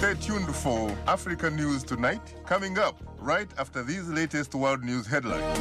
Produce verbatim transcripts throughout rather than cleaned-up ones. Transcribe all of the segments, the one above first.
Stay tuned for Africa News Tonight, coming up right after these latest world news headlines.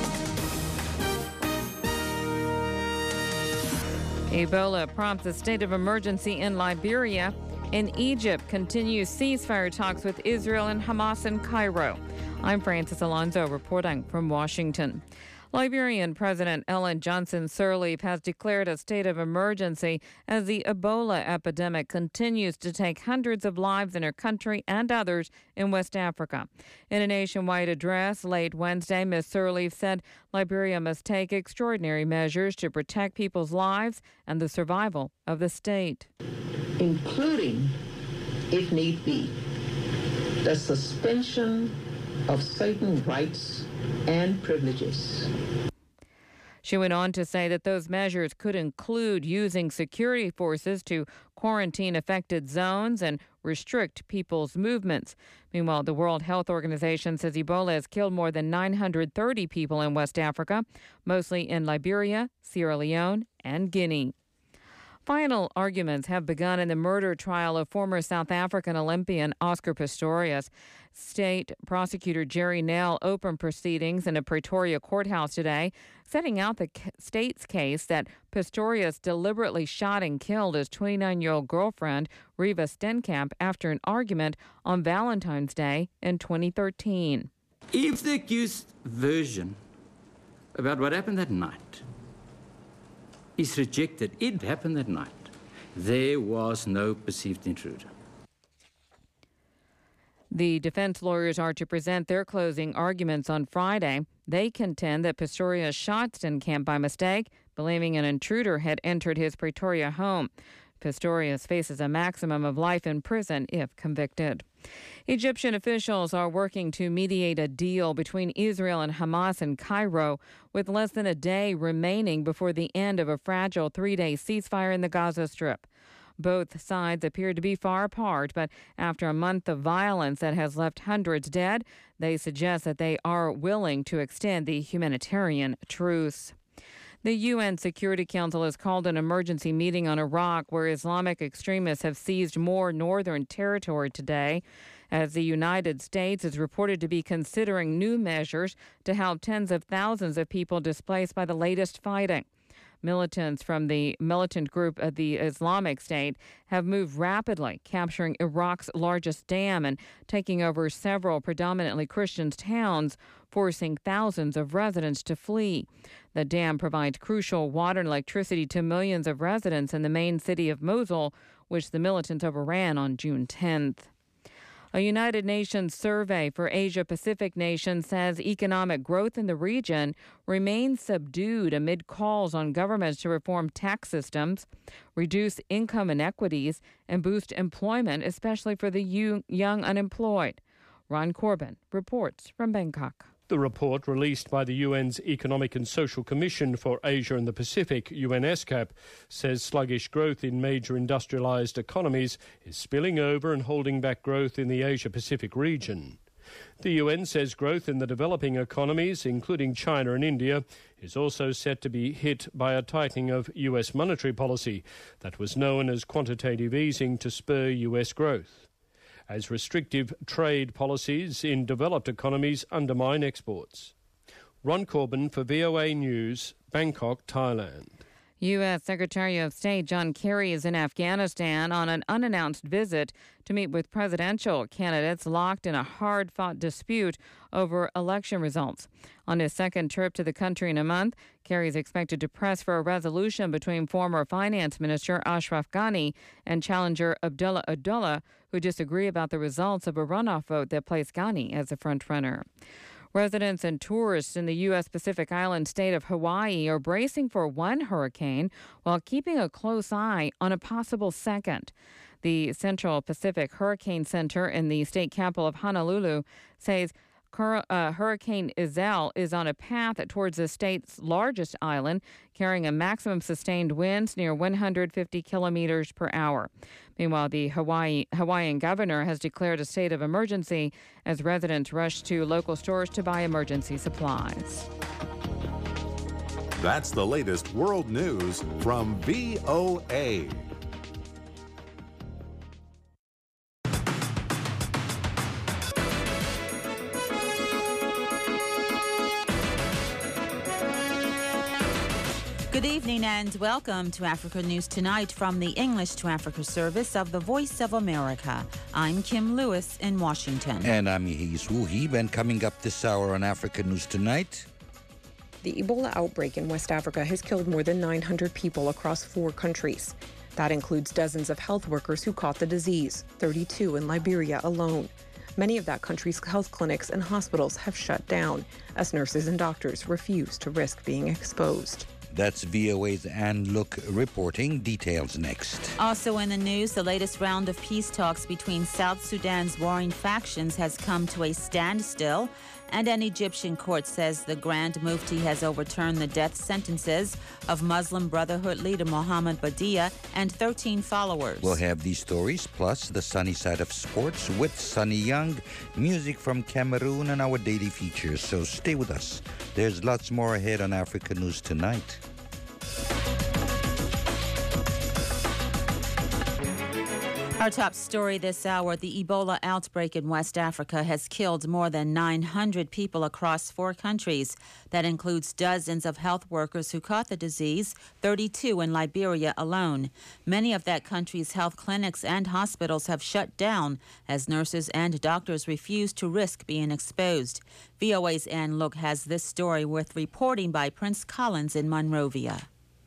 Ebola prompts a state of emergency in Liberia. In Egypt, continues ceasefire talks with Israel and Hamas in Cairo. I'm Francis Alonso reporting from Washington. Liberian President Ellen Johnson Sirleaf has declared a state of emergency as the Ebola epidemic continues to take hundreds of lives in her country and others in West Africa. In a nationwide address late Wednesday, Miz Sirleaf said Liberia must take extraordinary measures to protect people's lives and the survival of the state, including, if need be, the suspension of certain rights and privileges. She went on to say that those measures could include using security forces to quarantine affected zones and restrict people's movements. Meanwhile, the World Health Organization says Ebola has killed more than nine hundred thirty people in West Africa, mostly in Liberia, Sierra Leone, and Guinea. Final arguments have begun in the murder trial of former South African Olympian Oscar Pistorius. State prosecutor Jerry Nell opened proceedings in a Pretoria courthouse today, setting out the state's case that Pistorius deliberately shot and killed his twenty-nine-year-old girlfriend, Reva Stenkamp, after an argument on Valentine's Day in twenty thirteen. If the accused version about what happened that night is rejected, it happened that night, there was no perceived intruder. The defense lawyers are to present their closing arguments on Friday. They contend that Pistorius shot Stenkamp by mistake, believing an intruder had entered his Pretoria home. Pistorius faces a maximum of life in prison if convicted. Egyptian officials are working to mediate a deal between Israel and Hamas in Cairo, with less than a day remaining before the end of a fragile three-day ceasefire in the Gaza Strip. Both sides appear to be far apart, but after a month of violence that has left hundreds dead, they suggest that they are willing to extend the humanitarian truce. The U N Security Council has called an emergency meeting on Iraq, where Islamic extremists have seized more northern territory today, as the United States is reported to be considering new measures to help tens of thousands of people displaced by the latest fighting. Militants from the militant group of the Islamic State have moved rapidly, capturing Iraq's largest dam and taking over several predominantly Christian towns, forcing thousands of residents to flee. The dam provides crucial water and electricity to millions of residents in the main city of Mosul, which the militants overran on June tenth. A United Nations survey for Asia-Pacific nations says economic growth in the region remains subdued amid calls on governments to reform tax systems, reduce income inequities, and boost employment, especially for the young unemployed. Ron Corbin reports from Bangkok. The report, released by the U N's Economic and Social Commission for Asia and the Pacific, U N ESCAP, says sluggish growth in major industrialized economies is spilling over and holding back growth in the Asia-Pacific region. The U N says growth in the developing economies, including China and India, is also set to be hit by a tightening of U S monetary policy that was known as quantitative easing to spur U S growth, as restrictive trade policies in developed economies undermine exports. Ron Corbin for V O A News, Bangkok, Thailand. U S. Secretary of State John Kerry is in Afghanistan on an unannounced visit to meet with presidential candidates locked in a hard-fought dispute over election results. On his second trip to the country in a month, Kerry is expected to press for a resolution between former Finance Minister Ashraf Ghani and challenger Abdullah Abdullah, who disagree about the results of a runoff vote that placed Ghani as the frontrunner. Residents and tourists in the U S. Pacific island state of Hawaii are bracing for one hurricane while keeping a close eye on a possible second. The Central Pacific Hurricane Center in the state capital of Honolulu says Uh, Hurricane Iselle is on a path towards the state's largest island, carrying a maximum sustained winds near one hundred fifty kilometers per hour. Meanwhile, the Hawaii Hawaiian governor has declared a state of emergency as residents rush to local stores to buy emergency supplies. That's the latest world news from V O A. Good evening and welcome to Africa News Tonight from the English to Africa service of the Voice of America. I'm Kim Lewis in Washington. And I'm Yehis Wuhib, and coming up this hour on Africa News Tonight. The Ebola outbreak in West Africa has killed more than nine hundred people across four countries. That includes dozens of health workers who caught the disease, thirty-two in Liberia alone. Many of that country's health clinics and hospitals have shut down as nurses and doctors refuse to risk being exposed. That's V O A's Ann Look reporting. Details next. Also in the news, the latest round of peace talks between South Sudan's warring factions has come to a standstill, and an Egyptian court says the Grand Mufti has overturned the death sentences of Muslim Brotherhood leader Mohammed Badia and thirteen followers. We'll have these stories, plus the sunny side of sports with Sunny Young, music from Cameroon, and our daily features. So stay with us. There's lots more ahead on Africa News Tonight. Our top story this hour, the Ebola outbreak in West Africa has killed more than nine hundred people across four countries. That includes dozens of health workers who caught the disease, thirty-two in Liberia alone. Many of that country's health clinics and hospitals have shut down as nurses and doctors refuse to risk being exposed. V O A's Ann Look has this story with reporting by Prince Collins in Monrovia.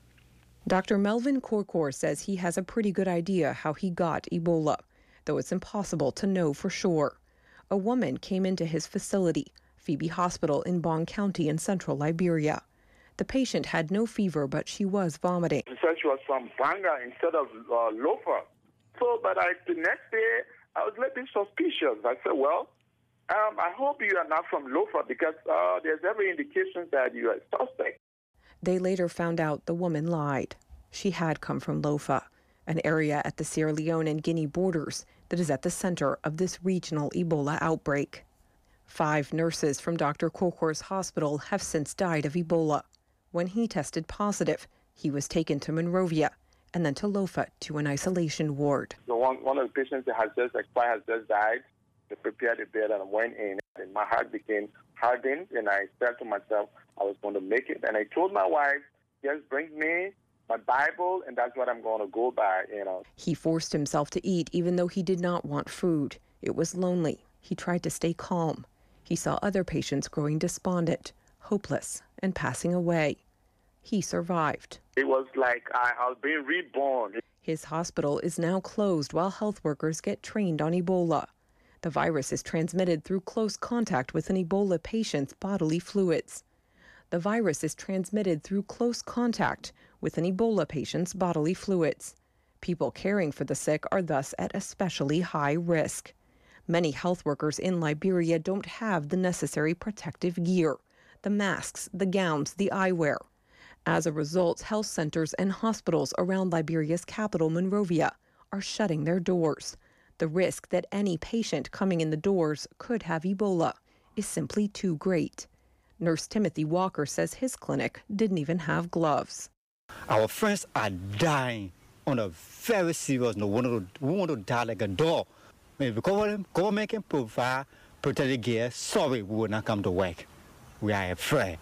Doctor Melvin Korkor says he has a pretty good idea how he got Ebola, though it's impossible to know for sure. A woman came into his facility, Phoebe Hospital in Bong County in central Liberia. The patient had no fever, but she was vomiting. She said she was from Banga instead of uh, Lofa. So, but I, the next day, I was a little bit suspicious. I said, well, um, I hope you are not from Lofa because uh, there's every indication that you are a suspect. They later found out the woman lied. She had come from Lofa, an area at the Sierra Leone and Guinea borders that is at the center of this regional Ebola outbreak. Five nurses from Doctor Korkor's hospital have since died of Ebola. When he tested positive, he was taken to Monrovia and then to Lofa to an isolation ward. So one, one of the patients that has just expired has just died. They prepared the bed and I went in, and my heart became hardened, and I said to myself I was going to make it. And I told my wife, just bring me my Bible, and that's what I'm going to go by, you know. He forced himself to eat even though he did not want food. It was lonely. He tried to stay calm. He saw other patients growing despondent, hopeless, and passing away. He survived. It was like I, I was being reborn. His hospital is now closed while health workers get trained on Ebola. The virus is transmitted through close contact with an Ebola patient's bodily fluids. The virus is transmitted through close contact with an Ebola patient's bodily fluids. People caring for the sick are thus at especially high risk. Many health workers in Liberia don't have the necessary protective gear, the masks, the gowns, the eyewear. As a result, health centers and hospitals around Liberia's capital, Monrovia, are shutting their doors. The risk that any patient coming in the doors could have Ebola is simply too great. Nurse Timothy Walker says his clinic didn't even have gloves. Our friends are dying on a very serious note. We want to, we want to die like a dog. If the government, government can provide protective gear, sorry, we will not come to work. We are afraid.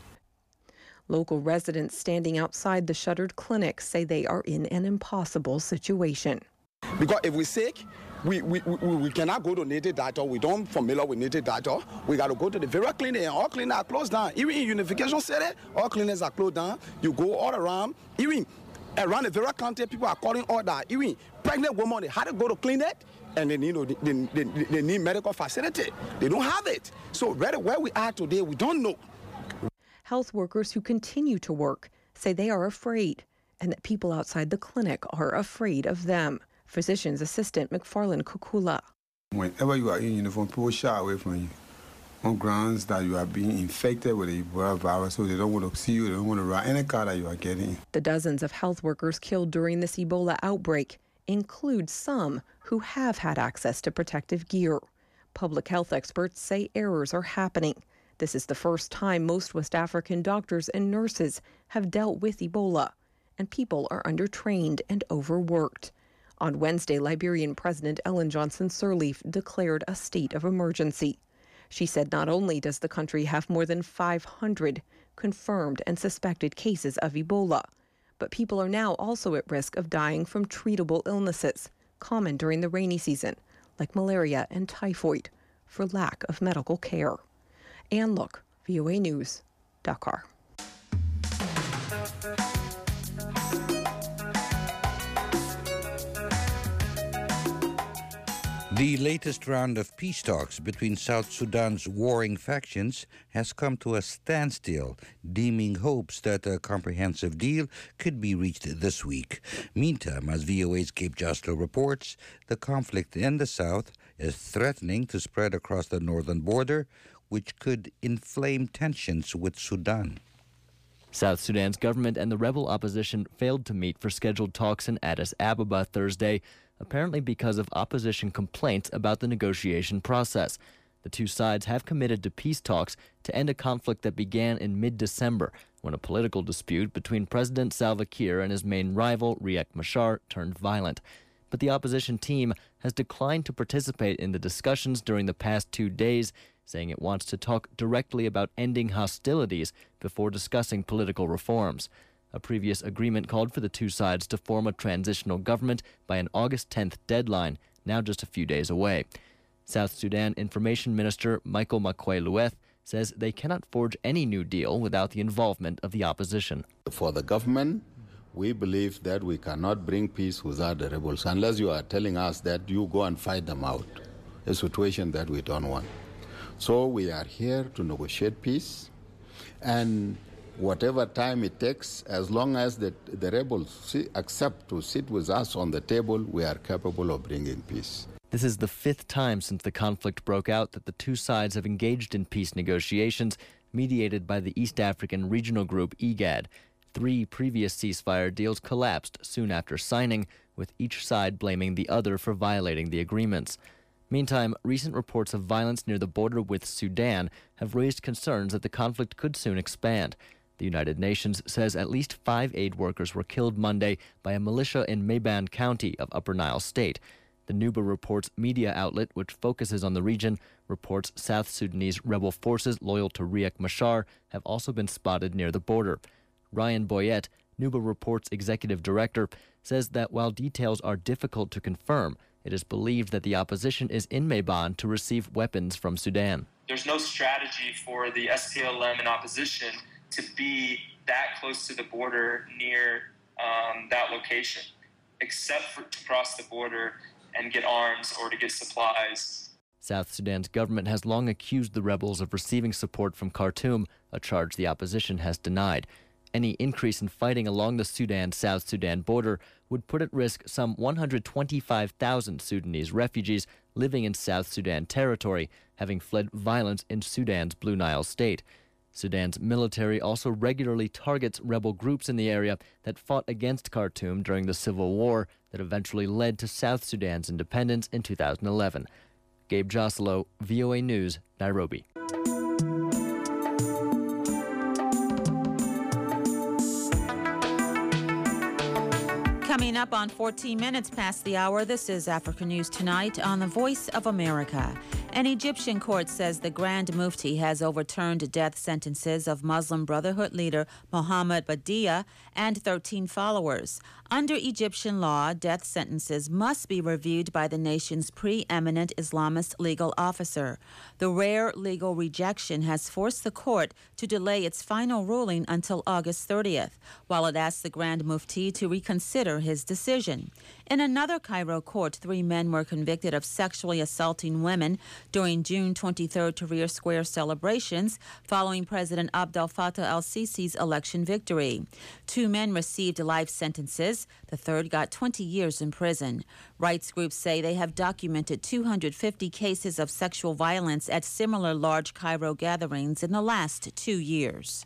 Local residents standing outside the shuttered clinic say they are in an impossible situation. Because if we're sick, we, we, we, we cannot go to native doctor. We don't familiar with native doctor. We got to go to the very clinic, and all clinics are closed down. Even in Unification City, all clinics are closed down. You go all around. Even around the very county, people are calling all that. Even pregnant women, they had to go to clinic, and they need, they, they, they need medical facility. They don't have it. So right where we are today, we don't know. Health workers who continue to work say they are afraid, and that people outside the clinic are afraid of them. Physician's assistant McFarland Kukula. Whenever you are in uniform, people shy away from you on grounds that you are being infected with the Ebola virus, so they don't want to see you, they don't want to ride any car that you are getting. The dozens of health workers killed during this Ebola outbreak include some who have had access to protective gear. Public health experts say errors are happening. This is the first time most West African doctors and nurses have dealt with Ebola, and people are undertrained and overworked. On Wednesday, Liberian President Ellen Johnson Sirleaf declared a state of emergency. She said not only does the country have more than five hundred confirmed and suspected cases of Ebola, But people are now also at risk of dying from treatable illnesses, common during the rainy season, like malaria and typhoid, for lack of medical care. Ann Look, V O A News, Dakar. The latest round of peace talks between South Sudan's warring factions has come to a standstill, deeming hopes that a comprehensive deal could be reached this week. Meantime, as V O A's Gabe Joslow reports, the conflict in the south is threatening to spread across the northern border, which could inflame tensions with Sudan. South Sudan's government and the rebel opposition failed to meet for scheduled talks in Addis Ababa Thursday, apparently because of opposition complaints about the negotiation process. The two sides have committed to peace talks to end a conflict that began in mid-December, when a political dispute between President Salva Kiir and his main rival, Riek Machar, turned violent. But the opposition team has declined to participate in the discussions during the past two days, saying it wants to talk directly about ending hostilities before discussing political reforms. A previous agreement called for the two sides to form a transitional government by an August tenth deadline, now just a few days away. South Sudan Information Minister Michael Makwei-Lueth says they cannot forge any new deal without the involvement of the opposition. For the government, we believe that we cannot bring peace without the rebels, unless you are telling us that you go and fight them out, a situation that we don't want. So we are here to negotiate peace, and whatever time it takes, as long as the, the rebels accept to sit with us on the table, we are capable of bringing peace. This is the fifth time since the conflict broke out that the two sides have engaged in peace negotiations mediated by the East African regional group I G A D. Three previous ceasefire deals collapsed soon after signing, with each side blaming the other for violating the agreements. Meantime, recent reports of violence near the border with Sudan have raised concerns that the conflict could soon expand. The United Nations says at least five aid workers were killed Monday by a militia in Mayban County of Upper Nile State. The Nuba Reports media outlet, which focuses on the region, reports South Sudanese rebel forces loyal to Riek Machar have also been spotted near the border. Ryan Boyette, Nuba Reports executive director, says that while details are difficult to confirm, it is believed that the opposition is in Mayban to receive weapons from Sudan. There's no strategy for the S P L M and opposition to be that close to the border near um, that location, except for to cross the border and get arms or to get supplies. South Sudan's government has long accused the rebels of receiving support from Khartoum, a charge the opposition has denied. Any increase in fighting along the Sudan-South Sudan border would put at risk some one hundred twenty-five thousand Sudanese refugees living in South Sudan territory, having fled violence in Sudan's Blue Nile state. Sudan's military also regularly targets rebel groups in the area that fought against Khartoum during the civil war that eventually led to South Sudan's independence in two thousand eleven. Gabe Joslow, V O A News, Nairobi. Coming up on fourteen minutes past the hour, this is Africa News Tonight on the Voice of America. An Egyptian court says the Grand Mufti has overturned death sentences of Muslim Brotherhood leader Mohammed Badia and thirteen followers. Under Egyptian law, death sentences must be reviewed by the nation's preeminent Islamist legal officer. The rare legal rejection has forced the court to delay its final ruling until August thirtieth, while it asks the Grand Mufti to reconsider his decision. In another Cairo court, three men were convicted of sexually assaulting women during June twenty-third Tahrir Square celebrations following President Abdel Fattah el-Sisi's election victory. Two men received life sentences. The third got twenty years in prison. Rights groups say they have documented two hundred fifty cases of sexual violence at similar large Cairo gatherings in the last two years.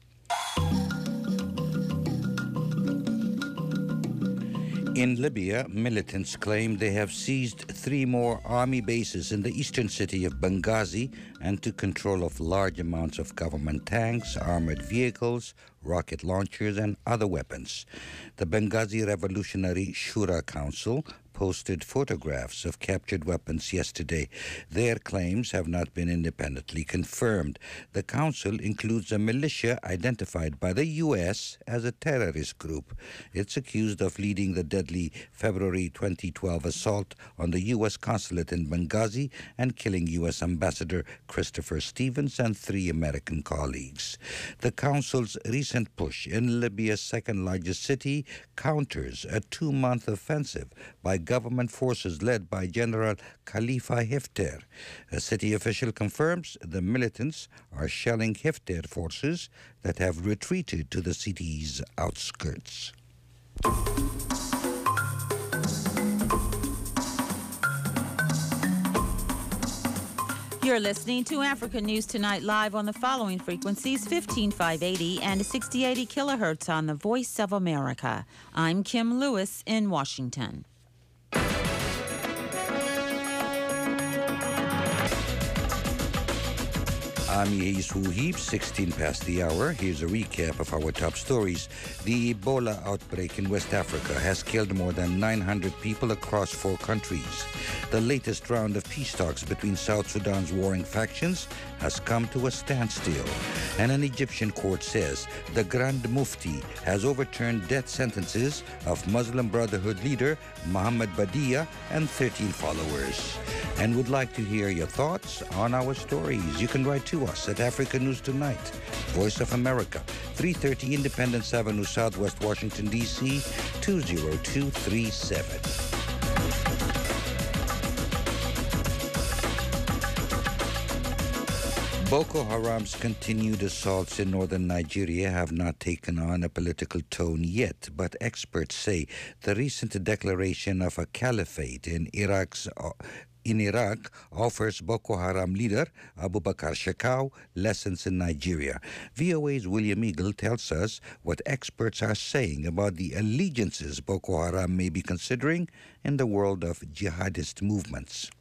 In Libya, militants claim they have seized three more army bases in the eastern city of Benghazi and took control of large amounts of government tanks, armored vehicles, rocket launchers, and other weapons. The Benghazi Revolutionary Shura Council posted photographs of captured weapons yesterday. Their claims have not been independently confirmed. The council includes a militia identified by the U S as a terrorist group. It's accused of leading the deadly February twenty twelve assault on the U S consulate in Benghazi and killing U S Ambassador Christopher Stevens and three American colleagues. The council's recent push in Libya's second-largest city counters a two-month offensive by government forces led by General Khalifa Haftar. A city official confirms the militants are shelling Haftar forces that have retreated to the city's outskirts. You're listening to Africa News Tonight live on the following frequencies: fifteen five eighty and sixty eighty kilohertz on the Voice of America. I'm Kim Lewis in Washington. I'm Yesu Heap, sixteen past the hour. Here's a recap of our top stories. The Ebola outbreak in West Africa has killed more than nine hundred people across four countries. The latest round of peace talks between South Sudan's warring factions has come to a standstill. And an Egyptian court says the Grand Mufti has overturned death sentences of Muslim Brotherhood leader Mohammed Badia and thirteen followers. And would like to hear your thoughts on our stories. You can write to us at Africa News Tonight, Voice of America, three thirty Independence Avenue, Southwest Washington, D C, two zero two three seven. Boko Haram's continued assaults in northern Nigeria have not taken on a political tone yet, but experts say the recent declaration of a caliphate in Iraq's uh, in Iraq offers Boko Haram leader Abu Bakr Shekau lessons in Nigeria. V O A's William Eagle tells us what experts are saying about the allegiances Boko Haram may be considering in the world of jihadist movements.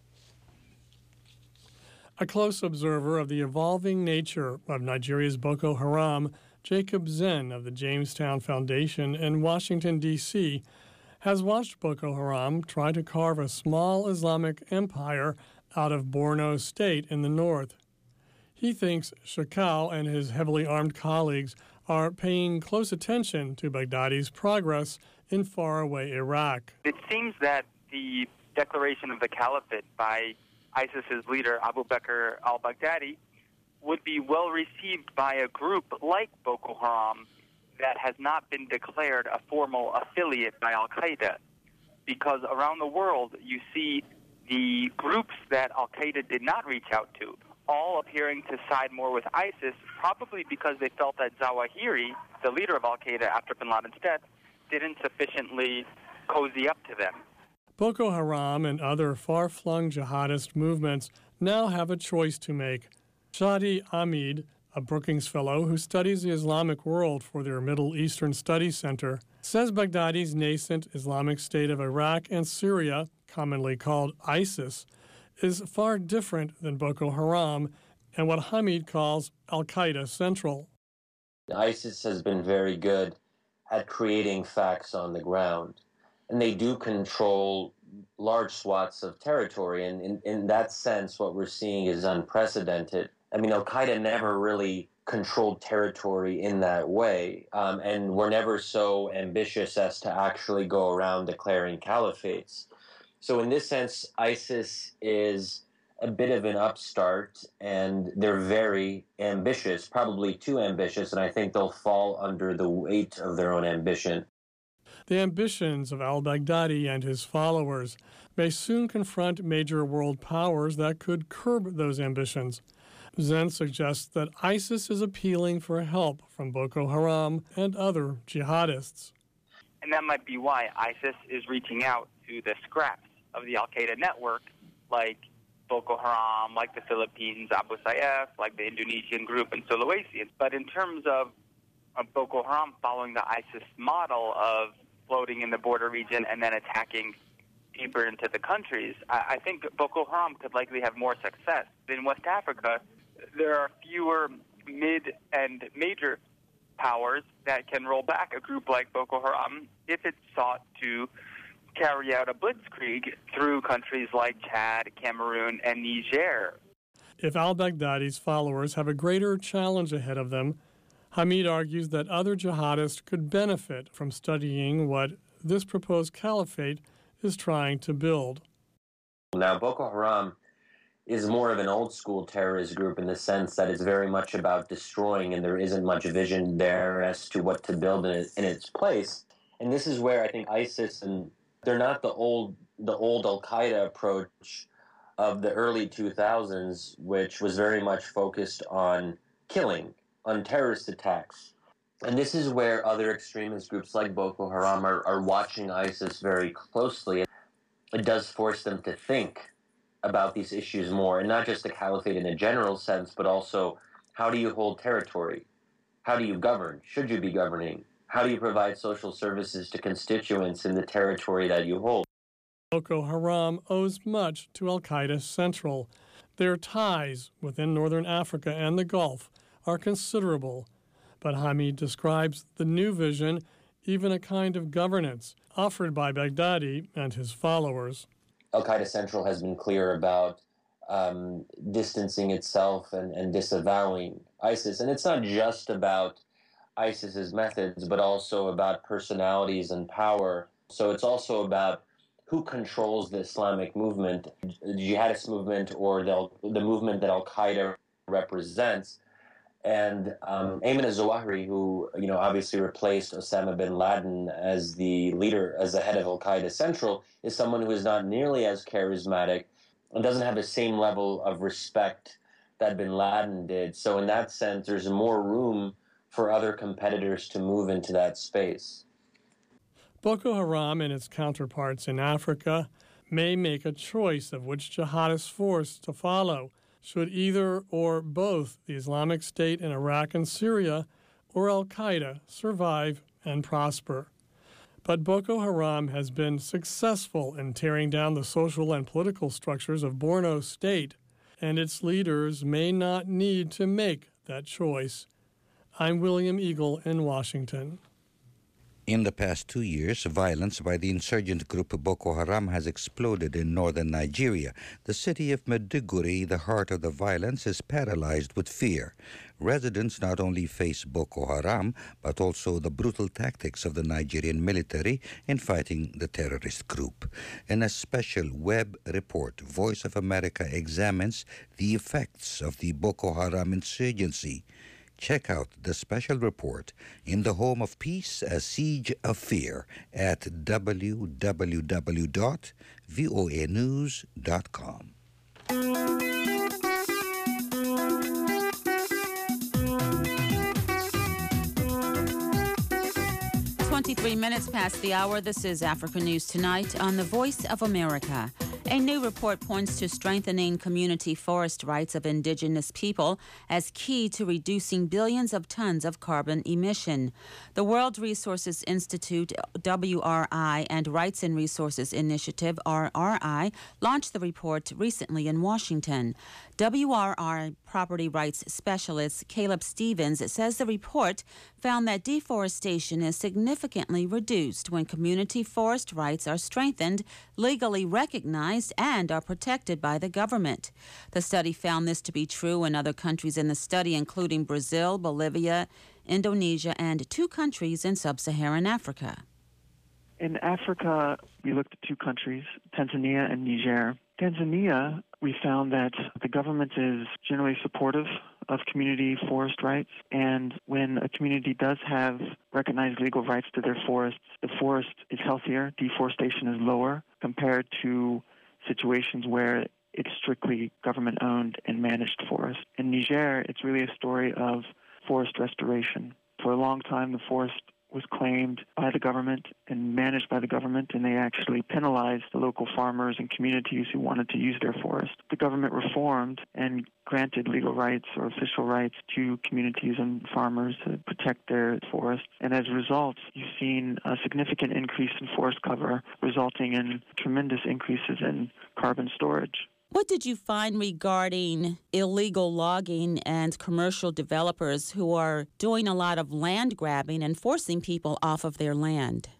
A close observer of the evolving nature of Nigeria's Boko Haram, Jacob Zen of the Jamestown Foundation in Washington, D C, has watched Boko Haram try to carve a small Islamic empire out of Borno State in the north. He thinks Shekau and his heavily armed colleagues are paying close attention to Baghdadi's progress in faraway Iraq. It seems that the declaration of the caliphate by ISIS's leader Abu Bakr al-Baghdadi would be well received by a group like Boko Haram that has not been declared a formal affiliate by al-Qaeda, because around the world you see the groups that al-Qaeda did not reach out to all appearing to side more with ISIS, probably because they felt that Zawahiri, the leader of al-Qaeda after bin Laden's death, didn't sufficiently cozy up to them. Boko Haram and other far-flung jihadist movements now have a choice to make. Shadi Ahmed, a Brookings Fellow who studies the Islamic world for their Middle Eastern Studies Center, says Baghdadi's nascent Islamic State of Iraq and Syria, commonly called ISIS, is far different than Boko Haram and what Hamid calls al-Qaeda Central. ISIS has been very good at creating facts on the ground, and they do control large swaths of territory, and in, in that sense what we're seeing is unprecedented. I mean, al-Qaeda never really controlled territory in that way, um, and were never so ambitious as to actually go around declaring caliphates. So in this sense, ISIS is a bit of an upstart, and they're very ambitious, probably too ambitious, and I think they'll fall under the weight of their own ambition. The ambitions of al-Baghdadi and his followers may soon confront major world powers that could curb those ambitions. Zen suggests that ISIS is appealing for help from Boko Haram and other jihadists. And that might be why ISIS is reaching out to the scraps of the al-Qaeda network, like Boko Haram, like the Philippines, Abu Sayyaf, like the Indonesian group, and Sulawesi. But in terms of, of Boko Haram following the ISIS model of floating in the border region and then attacking deeper into the countries, I, I think Boko Haram could likely have more success. In West Africa, there are fewer mid and major powers that can roll back a group like Boko Haram if it sought to carry out a blitzkrieg through countries like Chad, Cameroon, and Niger. If al-Baghdadi's followers have a greater challenge ahead of them, Hamid argues that other jihadists could benefit from studying what this proposed caliphate is trying to build. Now, Boko Haram is more of an old-school terrorist group in the sense that it's very much about destroying, and there isn't much vision there as to what to build in, it, in its place. And this is where I think ISIS, and they're not the old, the old Al-Qaeda approach of the early two thousands, which was very much focused on killing, on terrorist attacks. And this is where other extremist groups like Boko Haram are, are watching ISIS very closely. It does force them to think about these issues more, and not just the caliphate in a general sense, but also how do you hold territory? How do you govern? Should you be governing? How do you provide social services to constituents in the territory that you hold? Boko Haram owes much to al-Qaeda Central. Their ties within northern Africa and the Gulf are considerable, but Hamid describes the new vision, even a kind of governance, offered by Baghdadi and his followers. Al-Qaeda Central has been clear about um, distancing itself and, and disavowing ISIS. And it's not just about ISIS's methods, but also about personalities and power. So it's also about who controls the Islamic movement, the jihadist movement, or the, the movement that Al-Qaeda represents. And um, Ayman al-Zawahiri, who you know obviously replaced Osama bin Laden as the leader, as the head of Al-Qaeda Central, is someone who is not nearly as charismatic and doesn't have the same level of respect that bin Laden did. So in that sense, there's more room for other competitors to move into that space. Boko Haram and its counterparts in Africa may make a choice of which jihadist force to follow. Should either or both the Islamic State in Iraq and Syria or al-Qaeda survive and prosper. But Boko Haram has been successful in tearing down the social and political structures of Borno State, and its leaders may not need to make that choice. I'm William Eagle in Washington. In the past two years, violence by the insurgent group Boko Haram has exploded in northern Nigeria. The city of Maiduguri, the heart of the violence, is paralyzed with fear. Residents not only face Boko Haram, but also the brutal tactics of the Nigerian military in fighting the terrorist group. In a special web report, Voice of America examines the effects of the Boko Haram insurgency. Check out the special report in the Home of Peace, A Siege of Fear at w w w dot voa news dot com. twenty-three minutes past the hour. This is Africa News Tonight on the Voice of America. A new report points to strengthening community forest rights of indigenous people as key to reducing billions of tons of carbon emission. The World Resources Institute, W R I, and Rights and Resources Initiative, R R I, launched the report recently in Washington. W R I property rights specialist Caleb Stevens says the report found that deforestation is significantly reduced when community forest rights are strengthened, legally recognized, and are protected by the government. The study found this to be true in other countries in the study, including Brazil, Bolivia, Indonesia, and two countries in sub-Saharan Africa. In Africa, we looked at two countries, Tanzania and Niger. Tanzania, we found that the government is generally supportive of community forest rights, and when a community does have recognized legal rights to their forests, the forest is healthier, deforestation is lower compared to situations where it's strictly government-owned and managed forest. In Niger, it's really a story of forest restoration. For a long time, the forest was claimed by the government and managed by the government, and they actually penalized the local farmers and communities who wanted to use their forest. The government reformed and granted legal rights or official rights to communities and farmers to protect their forests. And as a result, you've seen a significant increase in forest cover, resulting in tremendous increases in carbon storage. What did you find regarding illegal logging and commercial developers who are doing a lot of land grabbing and forcing people off of their land?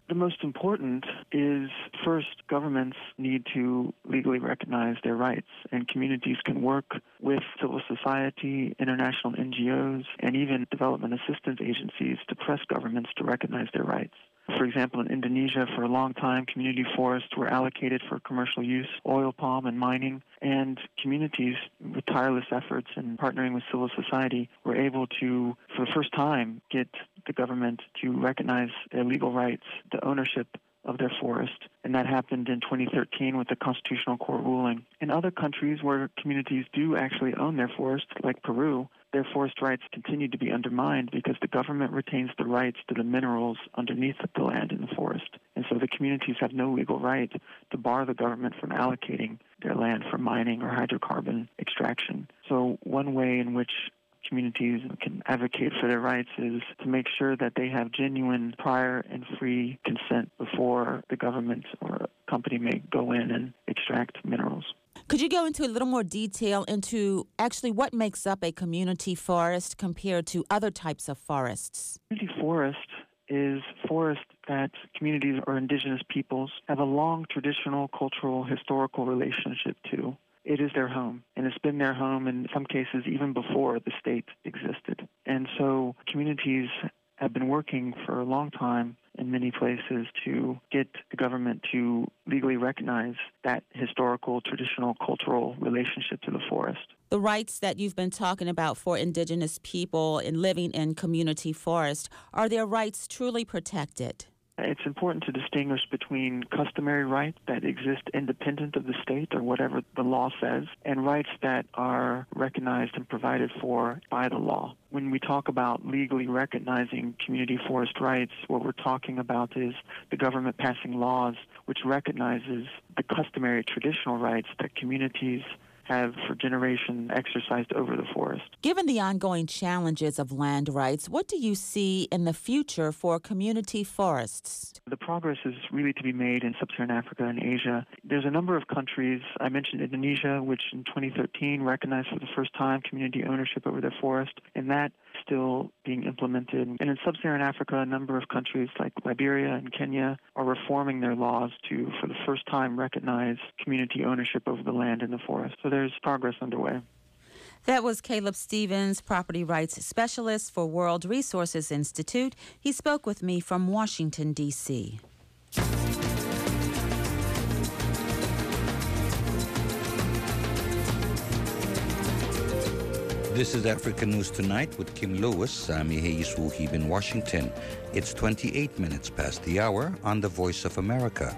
The most important is, first, governments need to legally recognize their rights, and communities can work with civil society, international N G Os, and even development assistance agencies to press governments to recognize their rights. For example, in Indonesia, for a long time, community forests were allocated for commercial use, oil palm and mining, and communities, with tireless efforts and partnering with civil society, were able to, for the first time, get the government to recognize their legal rights to ownership of their forest, and that happened in twenty thirteen with the Constitutional Court ruling. In other countries where communities do actually own their forest, like Peru, their forest rights continue to be undermined because the government retains the rights to the minerals underneath the land in the forest. And so the communities have no legal right to bar the government from allocating their land for mining or hydrocarbon extraction. So one way in which communities can advocate for their rights is to make sure that they have genuine prior and free consent before the government or a company may go in and extract minerals. Could you go into a little more detail into actually what makes up a community forest compared to other types of forests? Community forest is forest that communities or indigenous peoples have a long traditional, cultural, historical relationship to. It is their home, and it's been their home in some cases even before the state existed. And so communities have been working for a long time in many places to get the government to legally recognize that historical, traditional, cultural relationship to the forest. The rights that you've been talking about for indigenous people in living in community forest, are their rights truly protected? It's important to distinguish between customary rights that exist independent of the state or whatever the law says, and rights that are recognized and provided for by the law. When we talk about legally recognizing community forest rights, what we're talking about is the government passing laws which recognizes the customary traditional rights that communities have for generations exercised over the forest. Given the ongoing challenges of land rights, what do you see in the future for community forests? The progress is really to be made in sub-Saharan Africa and Asia. There's a number of countries. I mentioned Indonesia, which in twenty thirteen recognized for the first time community ownership over their forest, and that still being implemented. And in sub-Saharan Africa, a number of countries like Liberia and Kenya are reforming their laws to, for the first time, recognize community ownership over the land in the forest. So there's progress underway. That was Caleb Stevens, property rights specialist for World Resources Institute. He spoke with me from Washington, D C This is Africa News Tonight with Kim Lewis. I'm Yehei Wuhib in Washington. It's twenty-eight minutes past the hour on the Voice of America.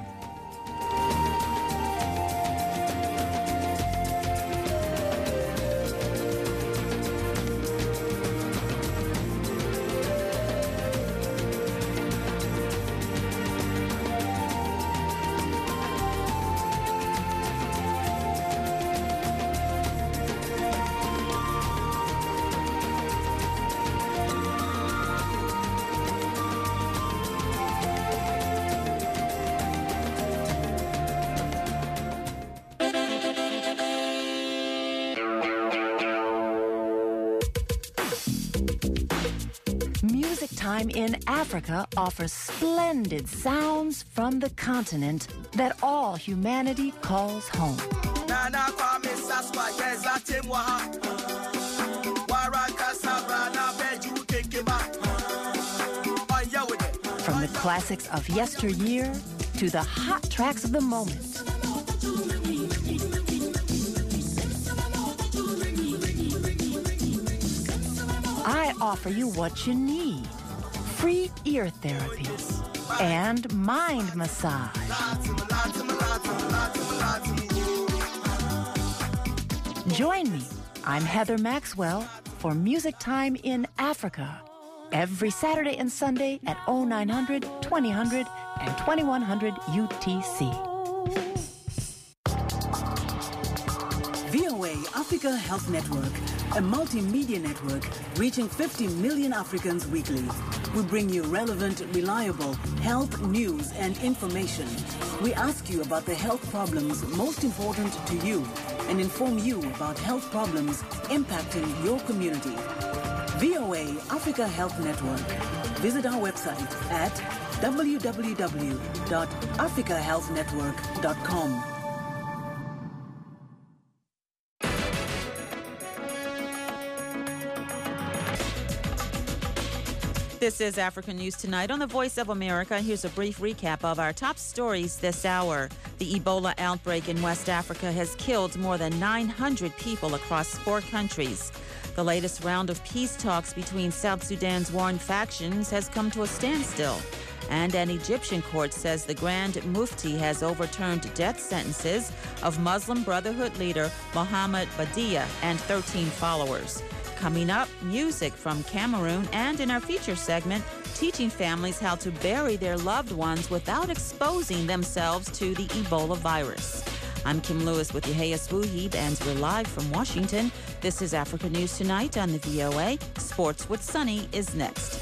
Time in Africa offers splendid sounds from the continent that all humanity calls home. From the classics of yesteryear to the hot tracks of the moment. I offer you what you need. Free ear therapy and mind massage. Join me. I'm Heather Maxwell for Music Time in Africa. Every Saturday and Sunday at oh nine hundred, twenty hundred, and twenty-one hundred U T C. V O A Africa Health Network, a multimedia network reaching fifty million Africans weekly. We bring you relevant, reliable health news and information. We ask you about the health problems most important to you and inform you about health problems impacting your community. V O A Africa Health Network. Visit our website at w w w dot africa health network dot com. This is African News Tonight on the Voice of America. Here's a brief recap of our top stories this hour. The Ebola outbreak in West Africa has killed more than nine hundred people across four countries. The latest round of peace talks between South Sudan's warring factions has come to a standstill. And an Egyptian court says the Grand Mufti has overturned death sentences of Muslim Brotherhood leader Mohammed Badia and thirteen followers. Coming up, music from Cameroon, and in our feature segment, teaching families how to bury their loved ones without exposing themselves to the Ebola virus. I'm Kim Lewis with Yehias Wuhib, and we're live from Washington. This is Africa News Tonight on the V O A. Sports with Sunny is next.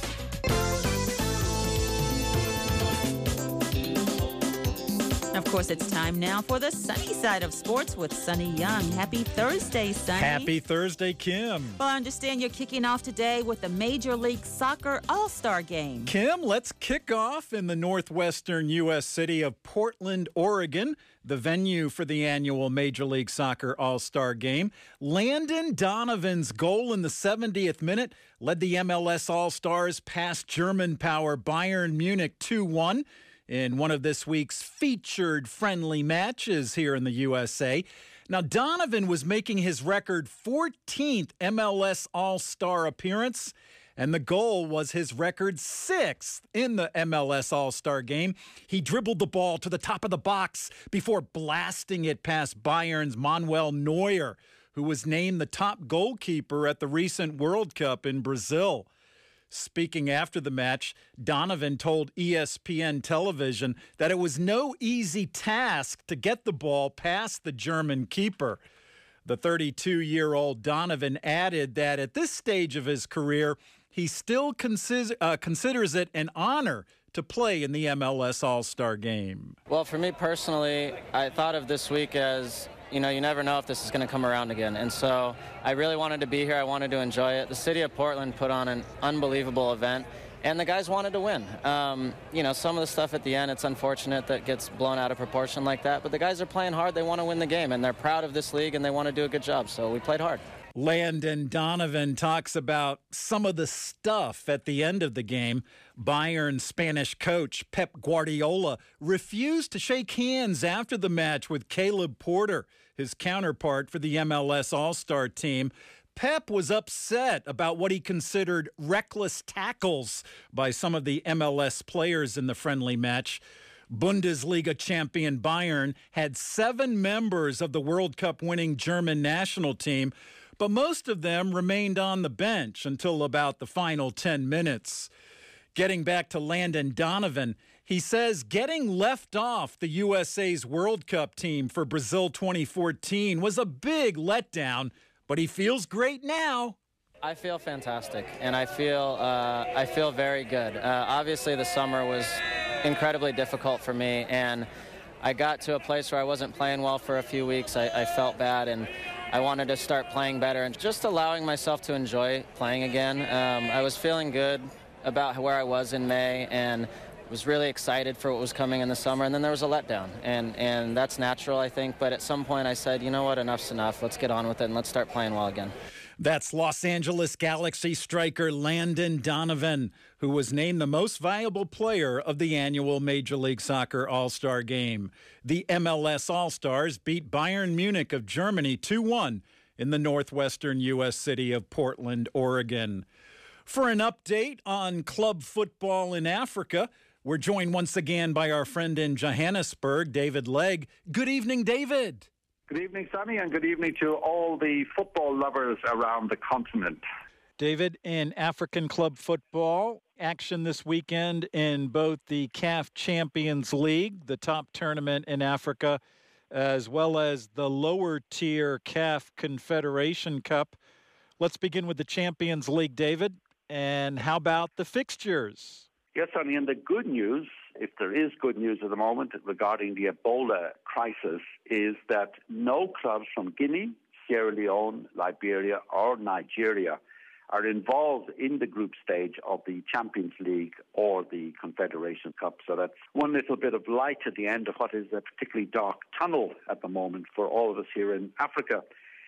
Of course, it's time now for the sunny side of sports with Sunny Young. Happy Thursday, Sunny. Happy Thursday, Kim. Well, I understand you're kicking off today with the Major League Soccer All-Star Game. Kim, let's kick off in the northwestern U S city of Portland, Oregon, the venue for the annual Major League Soccer All-Star Game. Landon Donovan's goal in the seventieth minute led the M L S All-Stars past German power Bayern Munich two one. In one of this week's featured friendly matches here in the U S A. Now, Donovan was making his record fourteenth M L S All-Star appearance, and the goal was his record sixth in the M L S All-Star game. He dribbled the ball to the top of the box before blasting it past Bayern's Manuel Neuer, who was named the top goalkeeper at the recent World Cup in Brazil. Speaking after the match, Donovan told E S P N television that it was no easy task to get the ball past the German keeper. The thirty-two-year-old Donovan added that at this stage of his career, he still consider, uh, considers it an honor to play in the M L S All-Star Game. Well, for me personally, I thought of this week as, you know, you never know if this is going to come around again. And so I really wanted to be here. I wanted to enjoy it. The city of Portland put on an unbelievable event, and the guys wanted to win. Um, you know, some of the stuff at the end, it's unfortunate that gets blown out of proportion like that. But the guys are playing hard. They want to win the game, and they're proud of this league, and they want to do a good job. So we played hard. Landon Donovan talks about some of the stuff at the end of the game. Bayern Spanish coach Pep Guardiola refused to shake hands after the match with Caleb Porter, his counterpart for the M L S All-Star team. Pep was upset about what he considered reckless tackles by some of the M L S players in the friendly match. Bundesliga champion Bayern had seven members of the World Cup winning German national team, but most of them remained on the bench until about the final ten minutes. Getting back to Landon Donovan, he says getting left off the U S A's World Cup team for Brazil twenty fourteen was a big letdown, but he feels great now. I feel fantastic, and I feel uh, I feel very good. Uh, obviously, the summer was incredibly difficult for me, and I got to a place where I wasn't playing well for a few weeks. I, I felt bad, and I wanted to start playing better and just allowing myself to enjoy playing again. Um, I was feeling good about where I was in May, and was really excited for what was coming in the summer, and then there was a letdown, and, and that's natural, I think, but at some point I said, you know what, enough's enough. Let's get on with it, and let's start playing well again. That's Los Angeles Galaxy striker Landon Donovan, who was named the most valuable player of the annual Major League Soccer All-Star Game. The M L S All-Stars beat Bayern Munich of Germany two one in the northwestern U S city of Portland, Oregon. For an update on club football in Africa, we're joined once again by our friend in Johannesburg, David Legg. Good evening, David. Good evening, Sammy, and good evening to all the football lovers around the continent. David, in African club football, action this weekend in both the C A F Champions League, the top tournament in Africa, as well as the lower tier C A F Confederation Cup. Let's begin with the Champions League, David. And how about the fixtures? Yes, Sonny, and the good news, if there is good news at the moment regarding the Ebola crisis, is that no clubs from Guinea, Sierra Leone, Liberia, or Nigeria are involved in the group stage of the Champions League or the Confederation Cup. So that's one little bit of light at the end of what is a particularly dark tunnel at the moment for all of us here in Africa.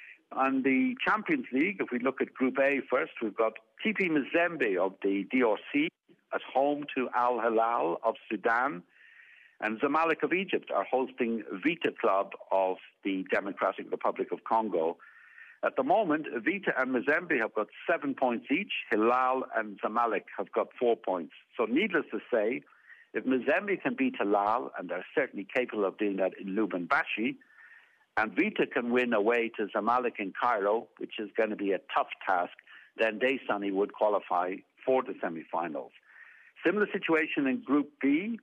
On the Champions League, if we look at Group A first, we've got T P Mazembe of the D R C at home to Al Hilal of Sudan, and Zamalek of Egypt are hosting Vita Club of the Democratic Republic of Congo. At the moment, Vita and Mazembe have got seven points each. Hilal and Zamalek have got four points. So needless to say, if Mazembe can beat Hilal, and they're certainly capable of doing that in Lubumbashi, and Vita can win away to Zamalek in Cairo, which is going to be a tough task, then they, Sonny, would qualify for the semi-finals. Similar situation in Group B.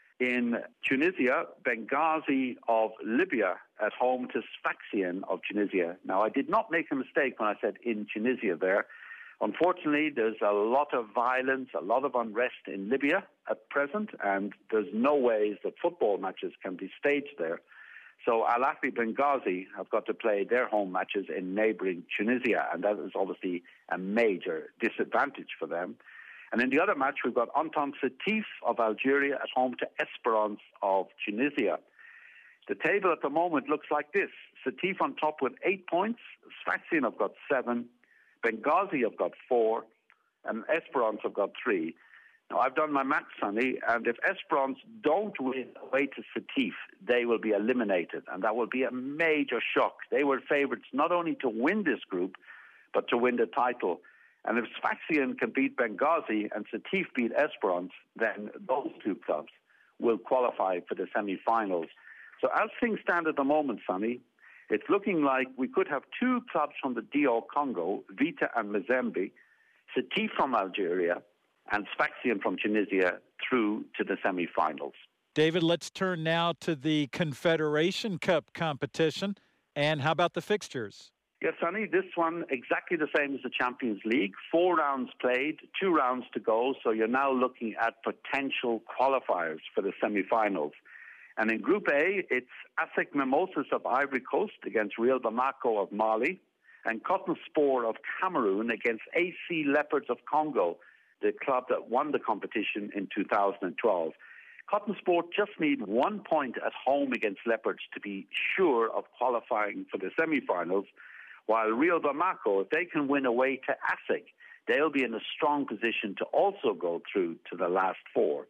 In Tunisia, Benghazi of Libya at home to Sfaxien of Tunisia. Now, I did not make a mistake when I said in Tunisia there. Unfortunately, there's a lot of violence, a lot of unrest in Libya at present, and there's no ways that football matches can be staged there. So Al Ahly Benghazi have got to play their home matches in neighbouring Tunisia, and that is obviously a major disadvantage for them. And in the other match, we've got Entente Sétif of Algeria at home to Esperance of Tunisia. The table at the moment looks like this. Sétif on top with eight points. Sfaxien have got seven. Benghazi have got four. And Esperance have got three. Now, I've done my maths, Sonny, and if Esperance don't win away to Sétif, they will be eliminated. And that will be a major shock. They were favourites not only to win this group, but to win the title. And if Sfaxien can beat Benghazi and Sétif beat Esperance, then those two clubs will qualify for the semi-finals. So as things stand at the moment, Sonny, it's looking like we could have two clubs from the D R Congo, Vita and Mazembe, Sétif from Algeria, and Sfaxien from Tunisia through to the semi-finals. David, let's turn now to the Confederation Cup competition. And how about the fixtures? Yes, Sonny, this one exactly the same as the Champions League. Four rounds played, two rounds to go, so you're now looking at potential qualifiers for the semi-finals. And in Group A, it's ASEC Mimosas of Ivory Coast against Real Bamako of Mali, and Cotton Sport of Cameroon against A C Leopards of Congo, the club that won the competition in two thousand twelve. Cotton Sport just need one point at home against Leopards to be sure of qualifying for the semi-finals, while Real Bamako, if they can win away to ASEC, they'll be in a strong position to also go through to the last four.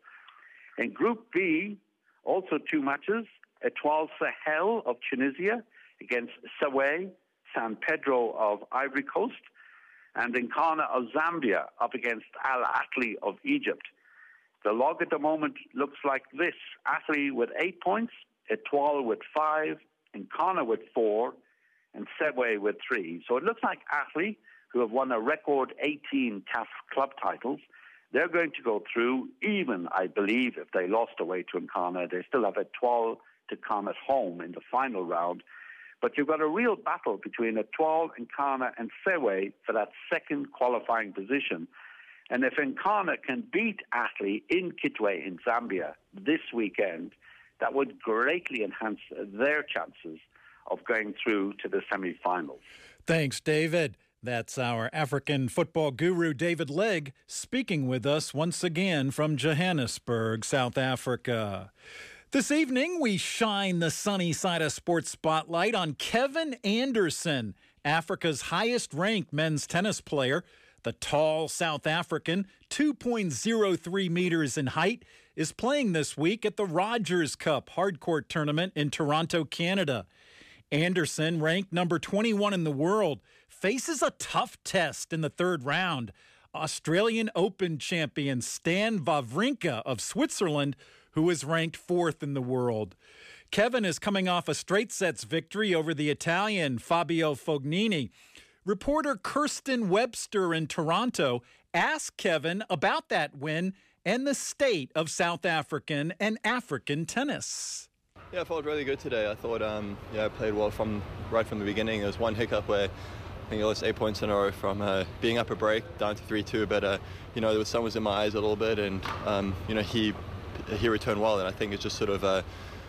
In Group B, also two matches, Etoile Sahel of Tunisia against Sawe, San Pedro of Ivory Coast, and Nkana of Zambia up against Al Ahly of Egypt. The log at the moment looks like this. Ahly with eight points, Etoile with five, Nkana with four, and Sebwe with three. So it looks like Ahly, who have won a record eighteen C A F club titles, they're going to go through, even, I believe, if they lost away to Nkana. They still have Etoile to come at home in the final round. But you've got a real battle between Etoile, Nkana, and Sebwe for that second qualifying position. And if Nkana can beat Ahly in Kitwe in Zambia this weekend, that would greatly enhance their chances of going through to the semi-finals. Thanks, David. That's our African football guru, David Legg, speaking with us once again from Johannesburg, South Africa. This evening, we shine the sunny side of sports spotlight on Kevin Anderson, Africa's highest-ranked men's tennis player. The tall South African, two point oh three meters in height, is playing this week at the Rogers Cup hardcourt tournament in Toronto, Canada. Anderson, ranked number twenty-one in the world, faces a tough test in the third round. Australian Open champion Stan Wawrinka of Switzerland, who is ranked fourth in the world. Kevin is coming off a straight sets victory over the Italian Fabio Fognini. Reporter Kirsten Webster in Toronto asked Kevin about that win and the state of South African and African tennis. Yeah, I felt really good today. I thought, um, yeah, I played well from right from the beginning. There was one hiccup where I think I lost eight points in a row from uh, being up a break down to three two. But uh, you know, there was sun was in my eyes a little bit, and um, you know, he he returned well, and I think it just sort of uh,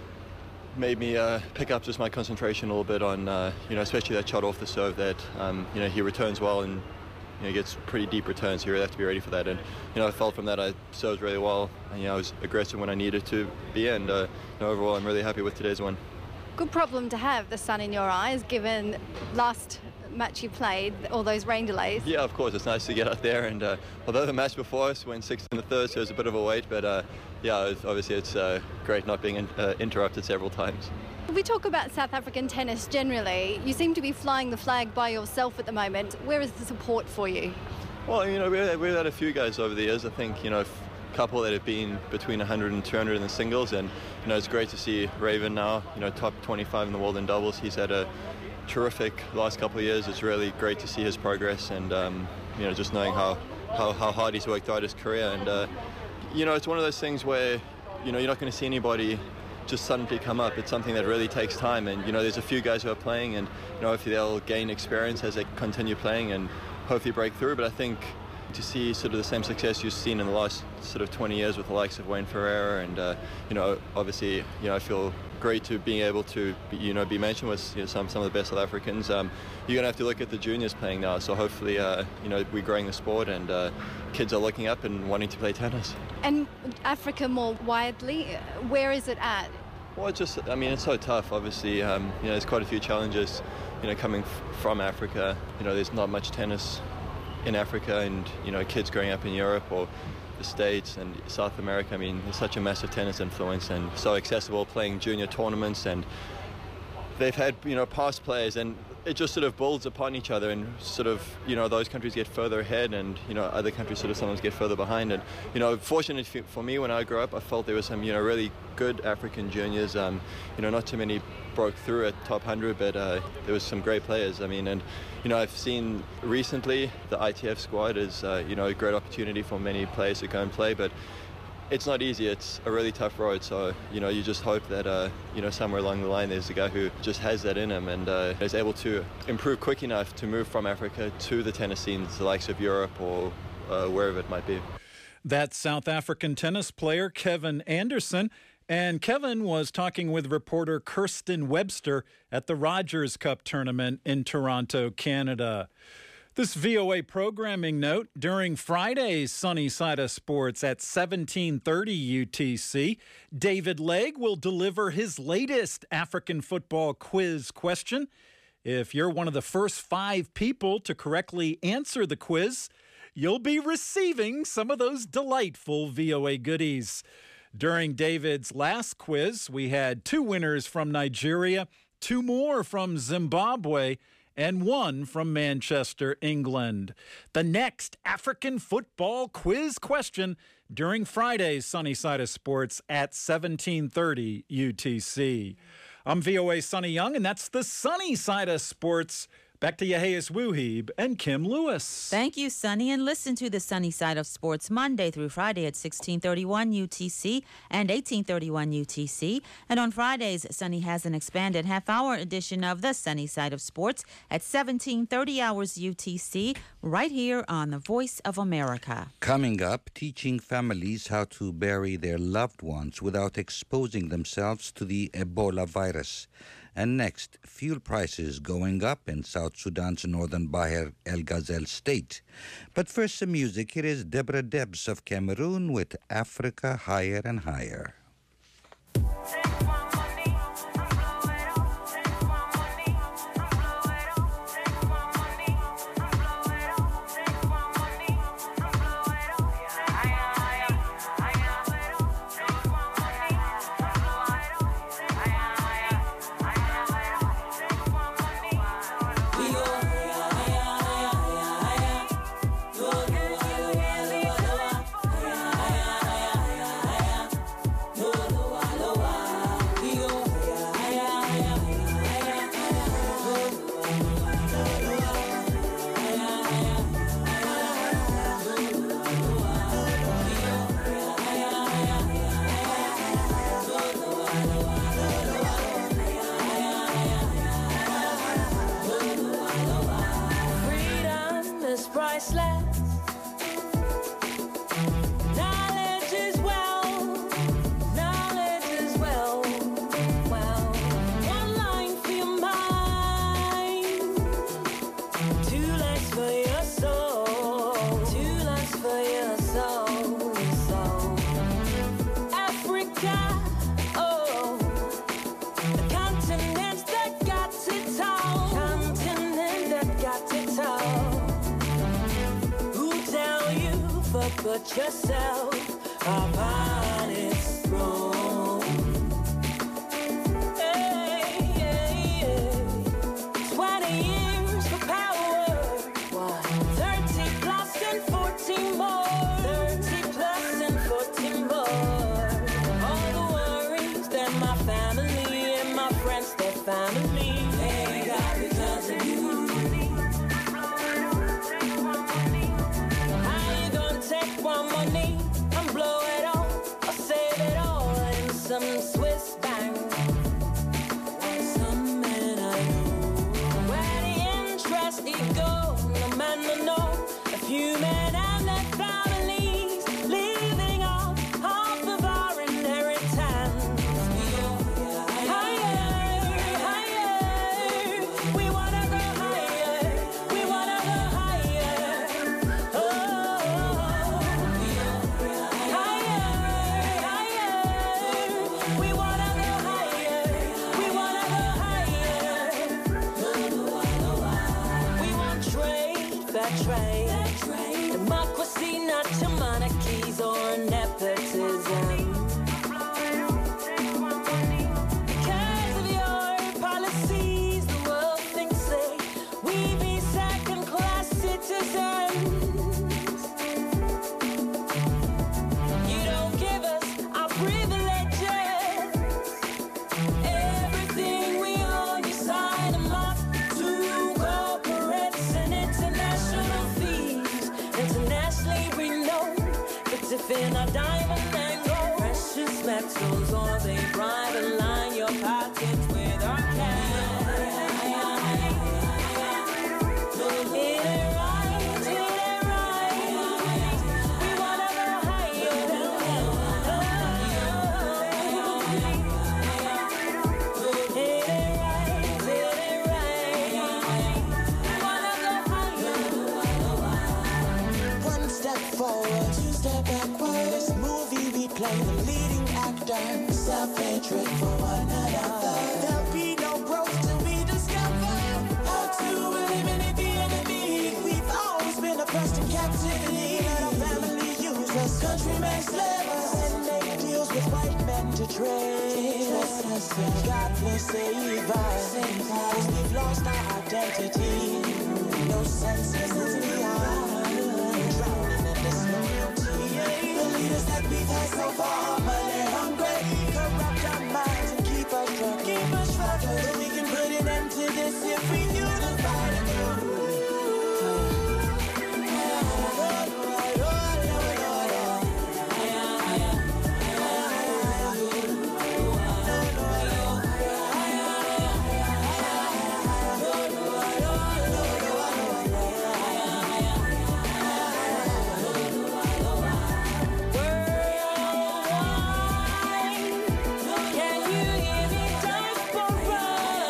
made me uh, pick up just my concentration a little bit on, uh, you know, especially that shot off the serve that, um, you know, he returns well, and you know, he gets pretty deep returns. You really have to be ready for that. And you know, I felt from that I served really well. And, you know, I was aggressive when I needed to be. And uh, you know, overall, I'm really happy with today's win. Good problem to have, the sun in your eyes, given last match you played, all those rain delays. Yeah, of course, it's nice to get out there. And uh, although the match before us went sixth in the third, so it was a bit of a wait. But uh, yeah, it was, obviously it's uh, great not being in, uh, interrupted several times. We talk about South African tennis generally. You seem to be flying the flag by yourself at the moment. Where is the support for you? Well, you know, we've, we've had a few guys over the years. I think, you know, a couple that have been between one hundred and two hundred in the singles. And, you know, it's great to see Raven now, you know, top twenty-five in the world in doubles. He's had a terrific last couple of years. It's really great to see his progress and, um, you know, just knowing how, how, how hard he's worked out his career. And, uh, you know, it's one of those things where, you know, you're not going to see anybody just suddenly come up. It's something that really takes time, and you know, there's a few guys who are playing, and you know, hopefully they'll gain experience as they continue playing and hopefully break through. But I think to see sort of the same success you've seen in the last sort of twenty years with the likes of Wayne Ferreira, and uh, you know, obviously, you know, I feel great to being able to, you know, be mentioned with you know, some some of the best South Africans. Um, you're gonna have to look at the juniors playing now. So hopefully, uh, you know, we're growing the sport, and uh, kids are looking up and wanting to play tennis. And Africa more widely, where is it at? Well, it's just, I mean, it's so tough, obviously. Um, you know, there's quite a few challenges, you know, coming f- from Africa. You know, there's not much tennis in Africa, and, you know, kids growing up in Europe or the States and South America. I mean, there's such a massive tennis influence and so accessible, playing junior tournaments, and they've had, you know, past players, and it just sort of builds upon each other, and sort of, you know, those countries get further ahead, and, you know, other countries sort of sometimes get further behind. And, you know, fortunately for me, when I grew up, I felt there were some, you know, really good African juniors. Um, you know, not too many broke through at top one hundred, but uh, there was some great players. I mean, and, you know, I've seen recently the I T F squad is, uh, you know, a great opportunity for many players to go and play, but it's not easy. It's a really tough road. So, you know, you just hope that, uh, you know, somewhere along the line there's a guy who just has that in him and uh, is able to improve quick enough to move from Africa to the tennis scenes, the likes of Europe or uh, wherever it might be. That's South African tennis player Kevin Anderson. And Kevin was talking with reporter Kirsten Webster at the Rogers Cup tournament in Toronto, Canada. This V O A programming note, during Friday's Sunny Side of Sports at seventeen thirty U T C, David Legg will deliver his latest African football quiz question. If you're one of the first five people to correctly answer the quiz, you'll be receiving some of those delightful V O A goodies. During David's last quiz, we had two winners from Nigeria, two more from Zimbabwe, and one from Manchester, England. The next African football quiz question during Friday's Sunny Side of Sports at seventeen thirty U T C. I'm V O A's Sonny Young, and that's the Sunny Side of Sports. Back to Yehias Wuhib and Kim Lewis. Thank you, Sonny. And listen to the Sunny Side of Sports Monday through Friday at sixteen thirty-one U T C and eighteen thirty-one U T C. And on Fridays, Sonny has an expanded half-hour edition of the Sunny Side of Sports at seventeen thirty hours U T C, right here on the Voice of America. Coming up, teaching families how to bury their loved ones without exposing themselves to the Ebola virus. And next, fuel prices going up in South Sudan's northern Bahr el Ghazal state. But first, some music. Here is Deborah Debs of Cameroon with Africa Higher and Higher. Yeah. got to talk. Who tell you but yourself upon its throne? Hey, hey, hey. Twenty years for power. What? Thirty plus and fourteen more. Thirty plus and fourteen more. All the worries that my family and my friends, their family, they got because of you. How you gonna take one money and blow it all, or save it all in some Swiss bank? Some men I know, where the interest it go, no man no know. A few men and their families living off half of our inheritance. Higher, higher, we wanna go higher, we wanna go higher. Oh, higher, higher, we wanna go higher, we wanna go higher. We want trade, fair trade. Democracy, not to monarchies or nepotism. Because of your policies, the world thinks say we be second-class citizens. You don't give us our privileges. Everything we own, you sign them off to corporates and international fees. Internationally renowned, but if in a diamond and gold, precious metals, or they bribe and line your pockets with our cash. It ain't right, it ain't right. We wanna go higher. It ain't right, it ain't right. We wanna go higher. One step forward, two step backwards. Movie we play the leading actor. Self-hatred for one another. There'll be no growth till we discover how to eliminate the enemy. We've always been oppressed in captivity. Let our family use us, countrymen slave us, and make deals with white men to trade us. God will save us, cause we've lost our identity. No sense in who we are, drowning in disloyalty. The leaders that we've had so far, money hungry, corrupt our minds and keep us drunk, keep us struggling. But we can put an end to this if we unify together. Can you hear me, diaspora?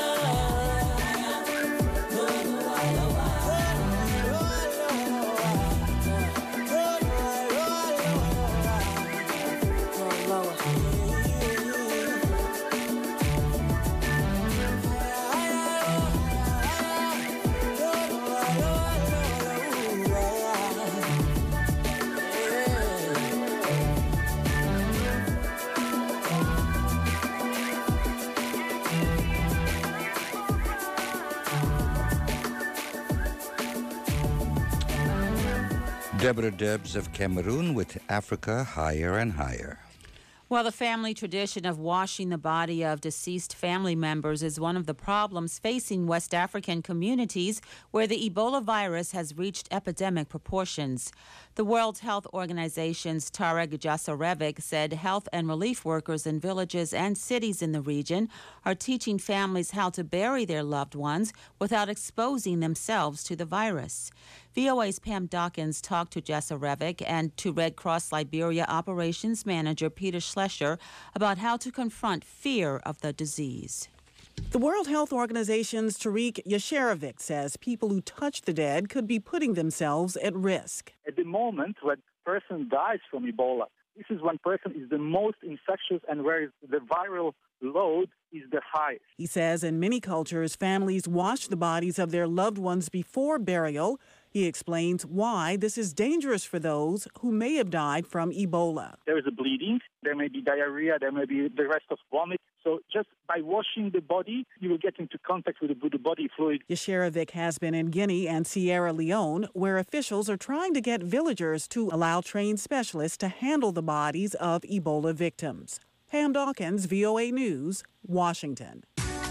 Deborah Debs of Cameroon with Africa Higher and Higher. Well, the family tradition of washing the body of deceased family members is one of the problems facing West African communities where the Ebola virus has reached epidemic proportions. The World Health Organization's Tarek Jasarevic said health and relief workers in villages and cities in the region are teaching families how to bury their loved ones without exposing themselves to the virus. V O A's Pam Dawkins talked to Jasarevic and to Red Cross Liberia Operations Manager Peter Schlescher about how to confront fear of the disease. The World Health Organization's Tarek Jasarevic says people who touch the dead could be putting themselves at risk. At the moment, when a person dies from Ebola, this is when person is the most infectious and where the viral load is the highest. He says in many cultures, families wash the bodies of their loved ones before burial. He explains why this is dangerous for those who may have died from Ebola. There is a bleeding, there may be diarrhea, there may be the rest of vomit. So just by washing the body, you will get into contact with the, with the body fluid. Yesherovic has been in Guinea and Sierra Leone, where officials are trying to get villagers to allow trained specialists to handle the bodies of Ebola victims. Pam Dawkins, V O A News, Washington.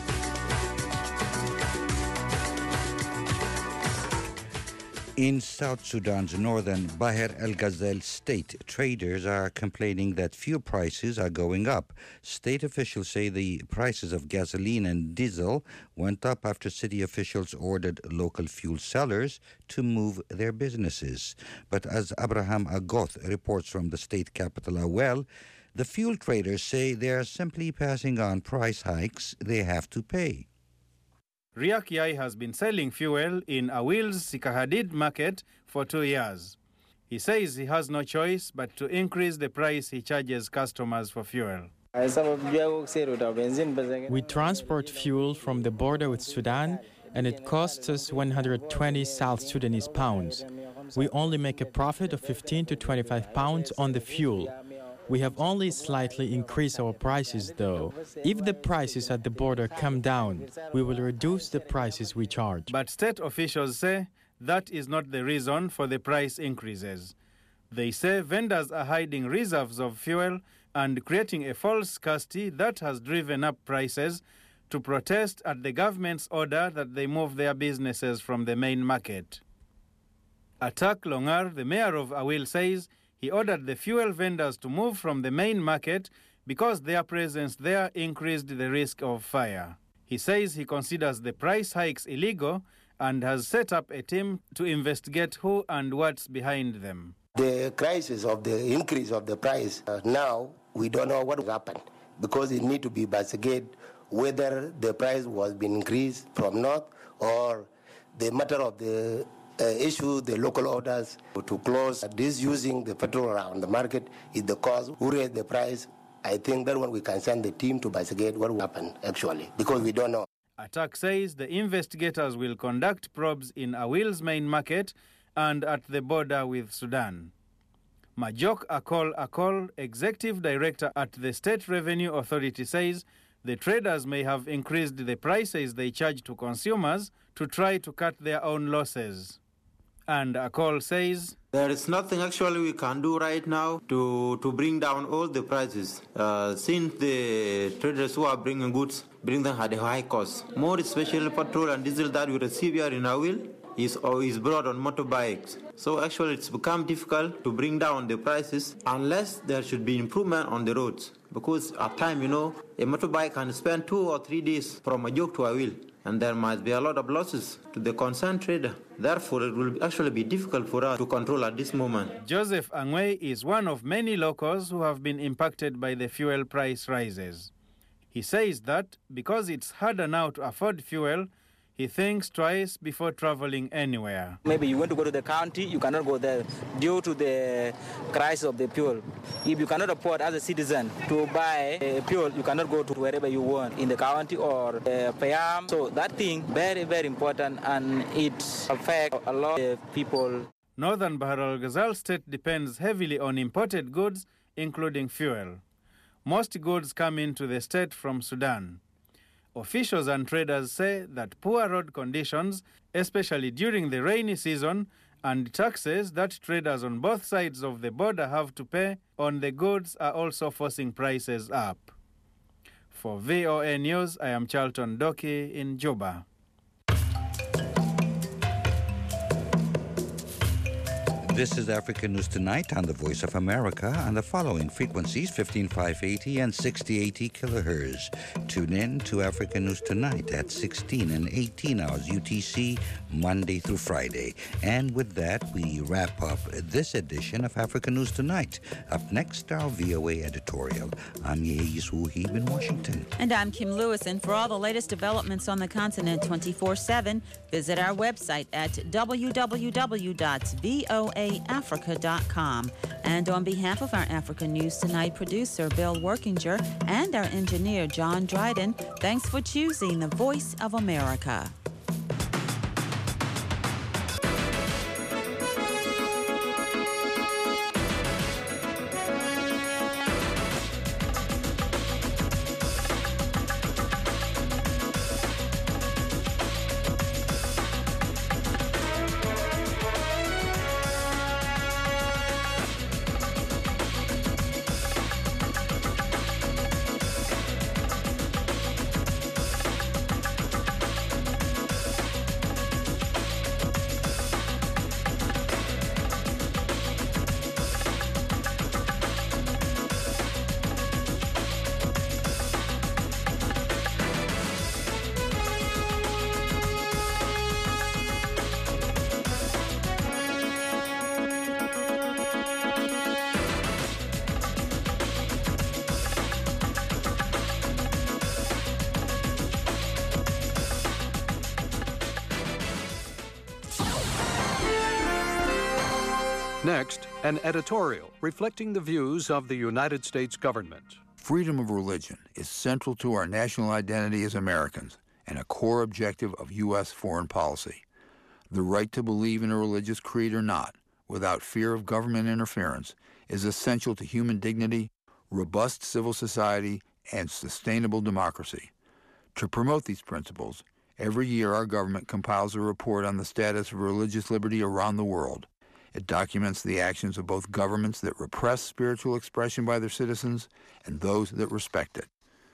In South Sudan's northern Bahr el Ghazal state, traders are complaining that fuel prices are going up. State officials say the prices of gasoline and diesel went up after city officials ordered local fuel sellers to move their businesses. But as Abraham Agoth reports from the state capital, Awel, the fuel traders say they are simply passing on price hikes they have to pay. Riek Yai has been selling fuel in Awil's Sikahadid market for two years. He says he has no choice but to increase the price he charges customers for fuel. We transport fuel from the border with Sudan, and it costs us one hundred twenty South Sudanese pounds. We only make a profit of fifteen to twenty-five pounds on the fuel. We have only slightly increased our prices, though. If the prices at the border come down, we will reduce the prices we charge. But state officials say that is not the reason for the price increases. They say vendors are hiding reserves of fuel and creating a false scarcity that has driven up prices to protest at the government's order that they move their businesses from the main market. Atak Longar, the mayor of Awil, says he ordered the fuel vendors to move from the main market because their presence there increased the risk of fire. He says he considers the price hikes illegal and has set up a team to investigate who and what's behind them. The crisis of the increase of the price, uh, now we don't know what will happen because it needs to be investigated whether the price was being increased from north or the matter of the Uh, issue the local orders to close this using the petrol around the market is the cause who raised the price. I think that one we can send the team to investigate what will happen actually because we don't know. Attack says the investigators will conduct probes in Awil's main market and at the border with Sudan. Majok Akol Akol, executive director at the State Revenue Authority, says the traders may have increased the prices they charge to consumers to try to cut their own losses. And Akol says there is nothing actually we can do right now to, to bring down all the prices. Uh, since the traders who are bringing goods bring them at a high cost, more especially petrol and diesel that we receive here in Awil is, or is brought on motorbikes. So actually it's become difficult to bring down the prices unless there should be improvement on the roads. Because at times, you know, a motorbike can spend two or three days from Majok to Awil, and there might be a lot of losses to the concerned trader. Therefore, it will actually be difficult for us to control at this moment. Joseph Angwe is one of many locals who have been impacted by the fuel price rises. He says that because it's harder now to afford fuel, he thinks twice before traveling anywhere. Maybe you want to go to the county, you cannot go there due to the price of the fuel. If you cannot afford as a citizen to buy a fuel, you cannot go to wherever you want, in the county or uh, Payam. So that thing, very, very important, and it affects a lot of people. Northern Bahr el Ghazal state depends heavily on imported goods, including fuel. Most goods come into the state from Sudan. Officials and traders say that poor road conditions, especially during the rainy season, and taxes that traders on both sides of the border have to pay on the goods are also forcing prices up. For V O A News, I am Charlton Doki in Juba. This is Africa News Tonight on the Voice of America on the following frequencies, fifteen five eighty and sixty eighty kilohertz. Tune in to Africa News Tonight at sixteen and eighteen hours U T C, Monday through Friday. And with that, we wrap up this edition of Africa News Tonight. Up next, our V O A editorial. I'm Yehis Wuhib in Washington. And I'm Kim Lewis. And for all the latest developments on the continent twenty-four seven, visit our website at w w w dot v o a a africa dot com. And on behalf of our Africa News Tonight producer, Bill Workinger, and our engineer, John Dryden, thanks for choosing the Voice of America. Next, an editorial reflecting the views of the United States government. Freedom of religion is central to our national identity as Americans and a core objective of U S foreign policy. The right to believe in a religious creed or not, without fear of government interference, is essential to human dignity, robust civil society, and sustainable democracy. To promote these principles, every year our government compiles a report on the status of religious liberty around the world. It documents the actions of both governments that repress spiritual expression by their citizens and those that respect it.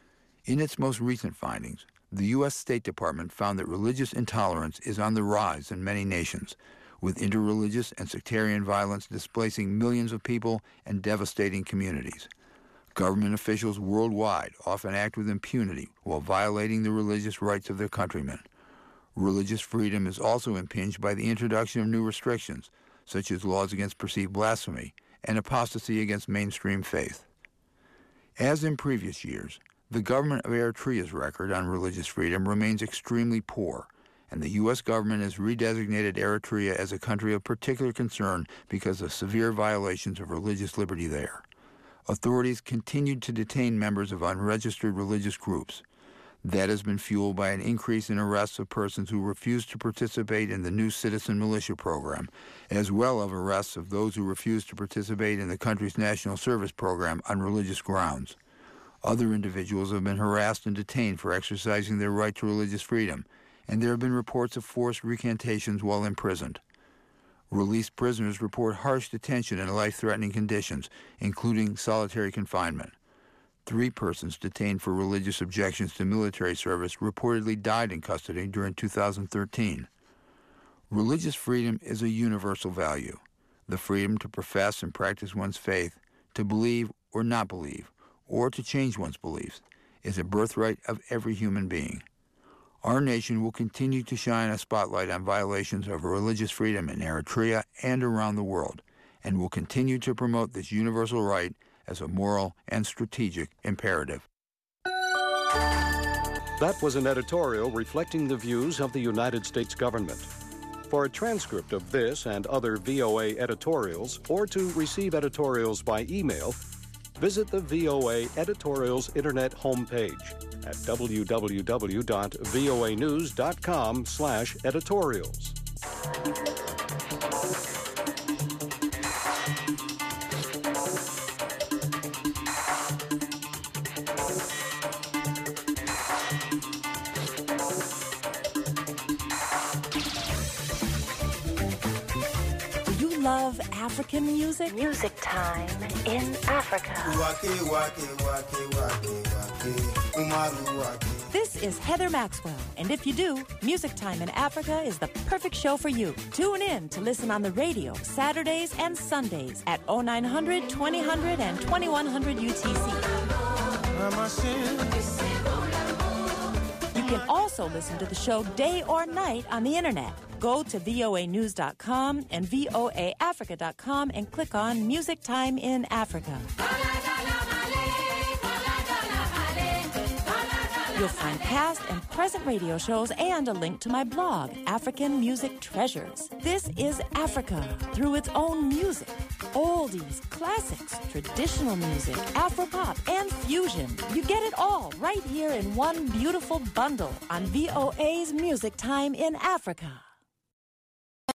In its most recent findings, the U S State Department found that religious intolerance is on the rise in many nations, with interreligious and sectarian violence displacing millions of people and devastating communities. Government officials worldwide often act with impunity while violating the religious rights of their countrymen. Religious freedom is also impinged by the introduction of new restrictions, such as laws against perceived blasphemy and apostasy against mainstream faith. As in previous years, the government of Eritrea's record on religious freedom remains extremely poor, and the U S government has redesignated Eritrea as a country of particular concern because of severe violations of religious liberty there. Authorities continued to detain members of unregistered religious groups. That has been fueled by an increase in arrests of persons who refuse to participate in the new citizen militia program, as well as arrests of those who refuse to participate in the country's national service program on religious grounds. Other individuals have been harassed and detained for exercising their right to religious freedom, and there have been reports of forced recantations while imprisoned. Released prisoners report harsh detention and life-threatening conditions, including solitary confinement. Three persons detained for religious objections to military service reportedly died in custody during two thousand thirteen. Religious freedom is a universal value. The freedom to profess and practice one's faith, to believe or not believe, or to change one's beliefs, is a birthright of every human being. Our nation will continue to shine a spotlight on violations of religious freedom in Eritrea and around the world, and will continue to promote this universal right as a moral and strategic imperative. That was an editorial reflecting the views of the United States government. For a transcript of this and other V O A editorials, or to receive editorials by email, visit the V O A Editorials Internet homepage at w w w dot v o a news dot com slash editorials. Love African music? Music Time in Africa. This is Heather Maxwell, and if you do, Music Time in Africa is the perfect show for you. Tune in to listen on the radio Saturdays and Sundays at oh nine hundred, twenty hundred, and twenty-one hundred U T C. You can also listen to the show day or night on the internet. Go to V O A news dot com and V O A africa dot com and click on Music Time in Africa. You'll find past and present radio shows and a link to my blog, African Music Treasures. This is Africa through its own music. Oldies, classics, traditional music, Afropop, and fusion. You get it all right here in one beautiful bundle on V O A's Music Time in Africa.